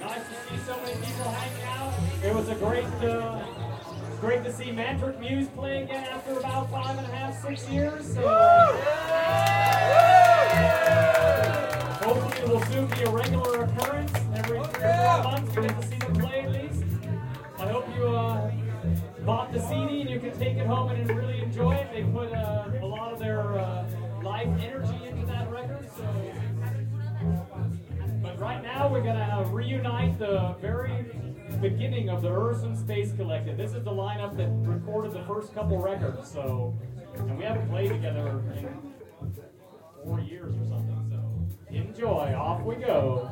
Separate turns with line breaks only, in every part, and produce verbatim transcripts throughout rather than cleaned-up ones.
Nice to see so many people hanging out. It was a great, uh, great to see Mantric Muse play again after about five and a half, six years. So, hopefully it will soon be a regular occurrence. Every three or four months we get to see them play at least. I hope you uh, bought the C D and you can take it home and really enjoy it. They put uh, a lot of their uh, life energy into that record. So. But right now we're going to reunite the very beginning of the Urson Space Collective. This is the lineup that recorded the first couple records. So, and we haven't played together in four years or something. So enjoy. Off we go.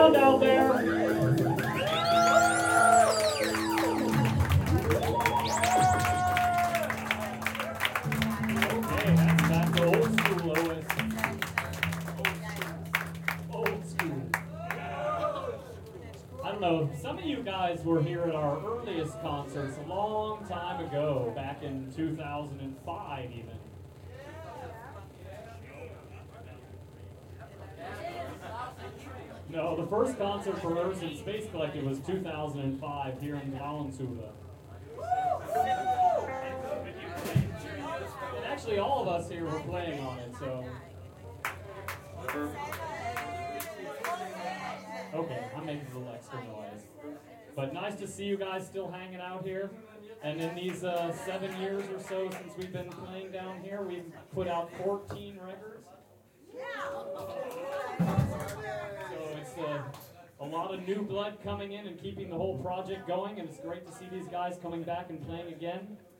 around out there. Okay, that's back to old school, Lois. Old school. I don't know, some of you guys were here at our earliest concerts a long time ago, back in two thousand five even. No, the first concert for Urson Space Collective was two thousand five here in Valenzuela. And actually all of us here were playing on it, so... Okay, I'm making a little extra noise. But nice to see you guys still hanging out here. And in these uh, seven years or so since we've been playing down here, we've put out fourteen records. So it's uh, a lot of new blood coming in and keeping the whole project going, and it's great to see these guys coming back and playing again.